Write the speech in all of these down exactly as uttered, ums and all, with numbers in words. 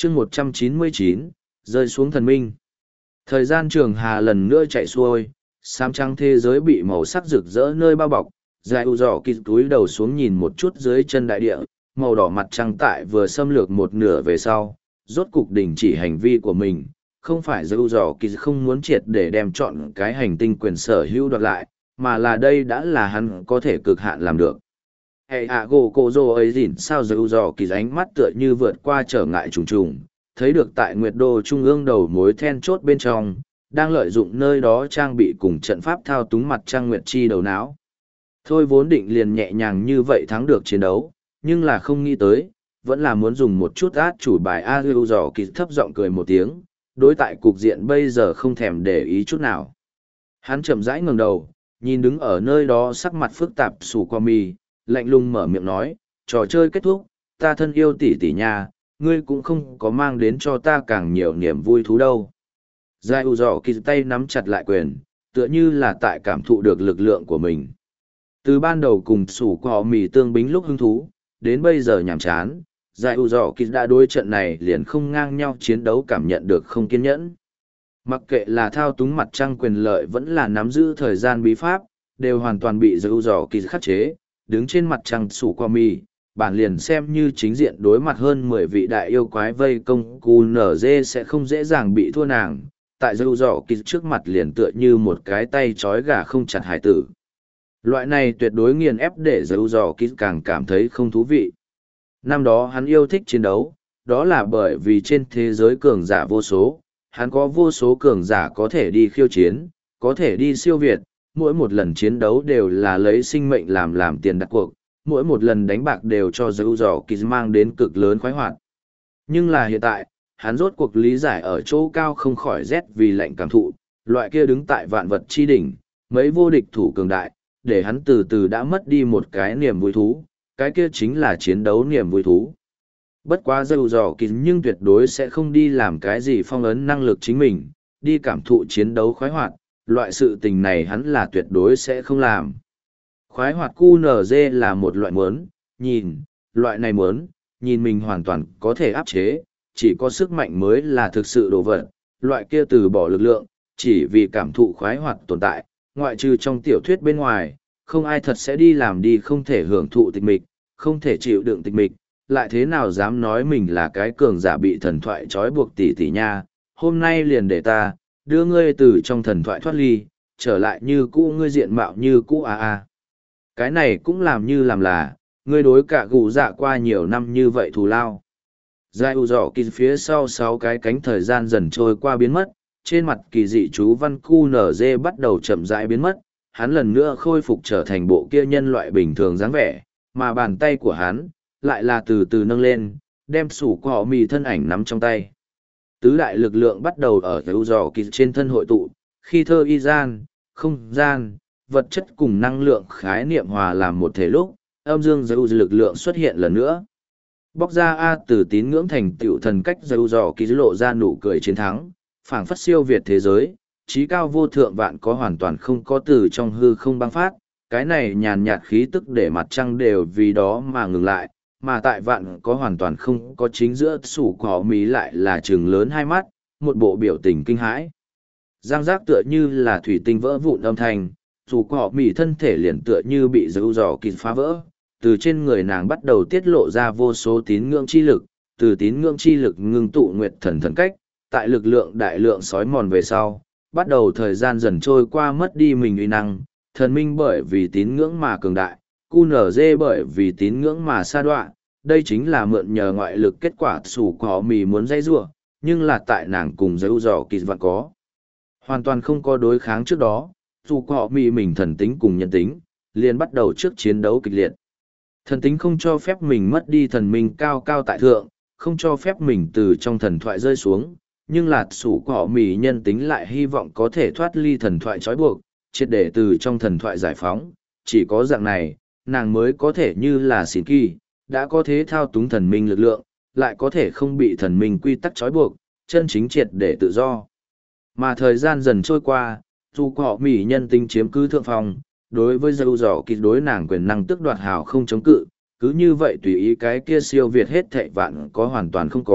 chương một trăm chín mươi chín, rơi xuống thần minh. Thời gian trường hà lần nữa chạy xuôi, xám trắng thế giới bị màu sắc rực rỡ nơi bao bọc, dài u dò kịt túi đầu xuống nhìn một chút dưới chân đại địa, màu đỏ mặt trăng tại vừa xâm lược một nửa về sau, rốt cục đình chỉ hành vi của mình. Không phải dâu dò kỳ không muốn triệt để đem chọn cái hành tinh quyền sở hữu đoạt lại, mà là đây đã là hắn có thể cực hạn làm được. Hệ ạ gỗ cổ rồ ấy dỉn sao dâu dò kỳ ánh mắt tựa như vượt qua trở ngại trùng trùng, thấy được tại Nguyệt Đô trung ương đầu mối then chốt bên trong, đang lợi dụng nơi đó trang bị cùng trận pháp thao túng mặt trăng Nguyệt Chi đầu não. Thôi vốn định liền nhẹ nhàng như vậy thắng được chiến đấu, nhưng là không nghĩ tới, vẫn là muốn dùng một chút át chủ bài A dâu dò kỳ thấp giọng cười một tiếng. Đối tại cục diện bây giờ không thèm để ý chút nào. Hắn chậm rãi ngẩng đầu, nhìn đứng ở nơi đó sắc mặt phức tạp sủ qua mì, lạnh lùng mở miệng nói, trò chơi kết thúc, ta thân yêu tỷ tỷ nhà, ngươi cũng không có mang đến cho ta càng nhiều niềm vui thú đâu. Giai u dọ kỳ tay nắm chặt lại quyền, tựa như là tại cảm thụ được lực lượng của mình. Từ ban đầu cùng sủ qua mì tương bính lúc hứng thú, đến bây giờ nhàm chán. Giải ủ dọ kỳ đã đối trận này liền không ngang nhau chiến đấu cảm nhận được không kiên nhẫn. Mặc kệ là thao túng mặt trăng quyền lợi vẫn là nắm giữ thời gian bí pháp, đều hoàn toàn bị giải ủ dọ kỳ khắc chế, đứng trên mặt trăng sủ qua mì, bản liền xem như chính diện đối mặt hơn mười vị đại yêu quái vây công cu nở dê sẽ không dễ dàng bị thua nàng, tại giải ủ dọ kỳ trước mặt liền tựa như một cái tay trói gà không chặt hải tử. Loại này tuyệt đối nghiền ép để giải ủ dọ kỳ càng cảm thấy không thú vị. Năm đó hắn yêu thích chiến đấu, đó là bởi vì trên thế giới cường giả vô số, hắn có vô số cường giả có thể đi khiêu chiến, có thể đi siêu việt, mỗi một lần chiến đấu đều là lấy sinh mệnh làm làm tiền đặt cuộc, mỗi một lần đánh bạc đều cho dấu dò kỳ mang đến cực lớn khoái hoạt. Nhưng là hiện tại, hắn rốt cuộc lý giải ở chỗ cao không khỏi rét vì lạnh cảm thụ, loại kia đứng tại vạn vật chi đỉnh, mấy vô địch thủ cường đại, để hắn từ từ đã mất đi một cái niềm vui thú. Cái kia chính là chiến đấu niềm vui thú. Bất quá dâu dò kỳ nhưng tuyệt đối sẽ không đi làm cái gì phong ấn năng lực chính mình, đi cảm thụ chiến đấu khoái hoạt, loại sự tình này hắn là tuyệt đối sẽ không làm. Khoái hoạt cu nở dê là một loại muốn, nhìn, loại này muốn, nhìn mình hoàn toàn có thể áp chế, chỉ có sức mạnh mới là thực sự đồ vật, loại kia từ bỏ lực lượng, chỉ vì cảm thụ khoái hoạt tồn tại, ngoại trừ trong tiểu thuyết bên ngoài. Không ai thật sẽ đi làm đi không thể hưởng thụ tịch mịch, không thể chịu đựng tịch mịch, lại thế nào dám nói mình là cái cường giả bị thần thoại trói buộc tỷ tỷ nha, hôm nay liền để ta, đưa ngươi từ trong thần thoại thoát ly, trở lại như cũ ngươi diện mạo như cũ a a. Cái này cũng làm như làm là, ngươi đối cả gù dạ qua nhiều năm như vậy thù lao. Giai u dọ kỳ phía sau sáu cái cánh thời gian dần trôi qua biến mất, trên mặt kỳ dị chú văn cu nở dê bắt đầu chậm rãi biến mất. Hắn lần nữa khôi phục trở thành bộ kia nhân loại bình thường dáng vẻ, mà bàn tay của hắn, lại là từ từ nâng lên, đem sủ của họ mì thân ảnh nắm trong tay. Tứ đại lực lượng bắt đầu ở dấu dò kỳ trên thân hội tụ, khi thơ y gian, không gian, vật chất cùng năng lượng khái niệm hòa làm một thể lúc, âm dương dấu lực lượng xuất hiện lần nữa. Bóc ra A từ tín ngưỡng thành tựu thần cách dấu dò kỳ lộ ra nụ cười chiến thắng, phảng phất siêu việt thế giới. Trí cao vô thượng vạn có hoàn toàn không có từ trong hư không băng phát, cái này nhàn nhạt khí tức để mặt trăng đều vì đó mà ngừng lại, mà tại vạn có hoàn toàn không có chính giữa sủ cỏ mí lại là trừng lớn hai mắt, một bộ biểu tình kinh hãi. Giang giác tựa như là thủy tinh vỡ vụn âm thanh, sủ cỏ mí thân thể liền tựa như bị dấu dò kịt phá vỡ, từ trên người nàng bắt đầu tiết lộ ra vô số tín ngưỡng chi lực, từ tín ngưỡng chi lực ngưng tụ nguyệt thần thần cách, tại lực lượng đại lượng sói mòn về sau. Bắt đầu thời gian dần trôi qua mất đi mình uy năng, thần minh bởi vì tín ngưỡng mà cường đại, cu nở dê bởi vì tín ngưỡng mà sa đoạ, đây chính là mượn nhờ ngoại lực kết quả sủ có mì muốn dây rua, nhưng là tại nàng cùng dấu dò kỳ vạn có. Hoàn toàn không có đối kháng trước đó, dù có mì mình thần tính cùng nhân tính, liền bắt đầu trước chiến đấu kịch liệt. Thần tính không cho phép mình mất đi thần minh cao cao tại thượng, không cho phép mình từ trong thần thoại rơi xuống. Nhưng là sủ cỏ mì nhân tính lại hy vọng có thể thoát ly thần thoại trói buộc, triệt để từ trong thần thoại giải phóng, chỉ có dạng này, nàng mới có thể như là xỉn kỳ, đã có thế thao túng thần minh lực lượng, lại có thể không bị thần minh quy tắc trói buộc, chân chính triệt để tự do. Mà thời gian dần trôi qua, dù cỏ mì nhân tính chiếm cứ thượng phong, đối với dâu dò kỳ đối nàng quyền năng tước đoạt hào không chống cự, cứ như vậy tùy ý cái kia siêu việt hết thệ vạn có hoàn toàn không có.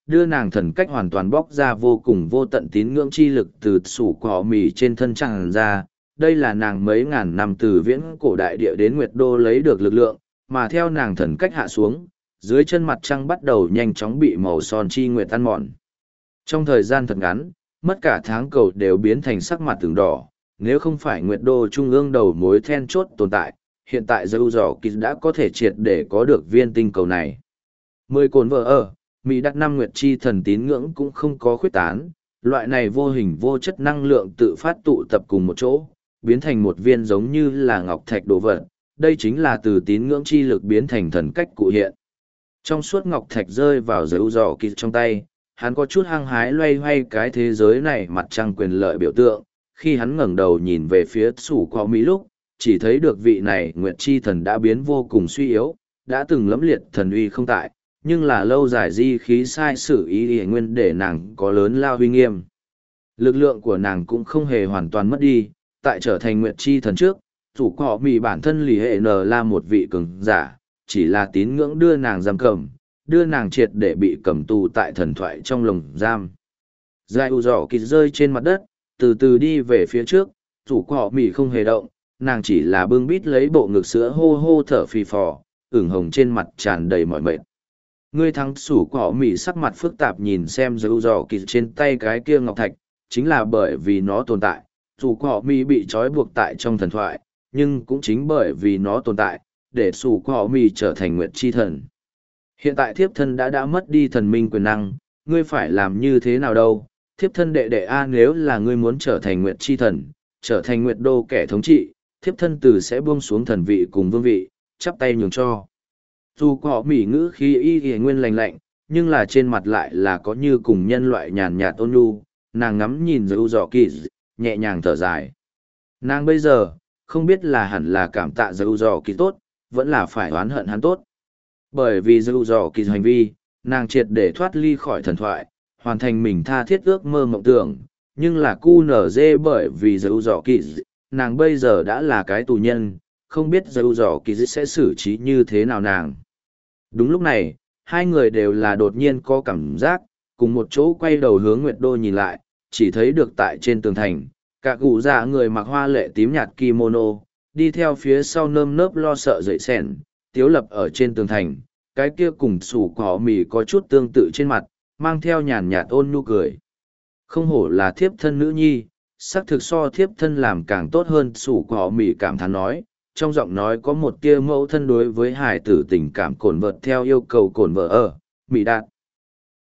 đưa nàng thần cách hoàn toàn bóc ra vô cùng vô tận tín ngưỡng chi lực từ sủ cỏ mì trên thân tràn ra. Đây là nàng mấy ngàn năm từ viễn cổ đại địa đến Nguyệt Đô lấy được lực lượng, mà theo nàng thần cách hạ xuống, dưới chân mặt trăng bắt đầu nhanh chóng bị màu son chi nguyệt ăn mòn. Trong thời gian thật ngắn, mất cả tháng cầu đều biến thành sắc mặt tường đỏ, nếu không phải Nguyệt Đô trung ương đầu mối then chốt tồn tại, hiện tại dâu dò kỳ đã có thể triệt để có được viên tinh cầu này. Mười cồn vợ ở, Mỹ đắc năm Nguyệt chi thần tín ngưỡng cũng không có khuyết tán, loại này vô hình vô chất năng lượng tự phát tụ tập cùng một chỗ, biến thành một viên giống như là ngọc thạch đồ vật, đây chính là từ tín ngưỡng chi lực biến thành thần cách cụ hiện. Trong suốt ngọc thạch rơi vào dấu dò kỳ trong tay, hắn có chút hăng hái loay hoay cái thế giới này mặt trăng quyền lợi biểu tượng, khi hắn ngẩng đầu nhìn về phía sủ có Mỹ lúc, chỉ thấy được vị này Nguyệt chi thần đã biến vô cùng suy yếu, đã từng lẫm liệt thần uy không tại, nhưng là lâu dài di khí sai sử ý ý nguyên để nàng có lớn lao huy nghiêm. Lực lượng của nàng cũng không hề hoàn toàn mất đi, tại trở thành Nguyệt chi thần trước, chủ cọ mì bản thân lì hệ nờ là một vị cường giả, chỉ là tín ngưỡng đưa nàng giam cầm, đưa nàng triệt để bị cầm tù tại thần thoại trong lồng giam. Dài u dỏ kịt rơi trên mặt đất, từ từ đi về phía trước, chủ cọ mì không hề động, nàng chỉ là bưng bít lấy bộ ngực sữa hô hô thở phì phò, ửng hồng trên mặt tràn đầy mỏi mệt. Ngươi thắng sủ cỏ mỉ sắc mặt phức tạp nhìn xem dấu dò kỳ trên tay cái kia ngọc thạch, chính là bởi vì nó tồn tại, sủ cỏ mỉ bị trói buộc tại trong thần thoại, nhưng cũng chính bởi vì nó tồn tại, để sủ cỏ mỉ trở thành nguyệt chi thần. Hiện tại thiếp thân đã đã mất đi thần minh quyền năng, ngươi phải làm như thế nào đâu, thiếp thân đệ đệ A nếu là ngươi muốn trở thành nguyệt chi thần, trở thành nguyệt đô kẻ thống trị, thiếp thân từ sẽ buông xuống thần vị cùng vương vị, chắp tay nhường cho. Dù có mỉ ngữ khí y y nguyên lành lạnh, nhưng là trên mặt lại là có như cùng nhân loại nhàn nhạt ôn nhu, nàng ngắm nhìn dấu dọ kỳ, nhẹ nhàng thở dài. Nàng bây giờ, không biết là hẳn là cảm tạ dấu dọ kỳ tốt, vẫn là phải oán hận hắn tốt. Bởi vì dấu dọ kỳ hành vi, nàng triệt để thoát ly khỏi thần thoại, hoàn thành mình tha thiết ước mơ mộng tưởng, nhưng là cu nở dê bởi vì dấu dọ kỳ, nàng bây giờ đã là cái tù nhân, không biết dấu dọ kỳ sẽ xử trí như thế nào nàng. Đúng lúc này, hai người đều là đột nhiên có cảm giác, cùng một chỗ quay đầu hướng Nguyệt Đô nhìn lại, chỉ thấy được tại trên tường thành, cả cụ già người mặc hoa lệ tím nhạt kimono, đi theo phía sau nơm nớp lo sợ dậy sẻn, tiếu lập ở trên tường thành, cái kia cùng sủ cỏ mì có chút tương tự trên mặt, mang theo nhàn nhạt ôn nhu cười. Không hổ là thiếp thân nữ nhi, xác thực so thiếp thân làm càng tốt hơn, sủ cỏ mì cảm thán nói. Trong giọng nói có một tia mẫu thân đối với hải tử tình cảm cồn vợt theo yêu cầu cồn vợ ở, Mỹ Đạt,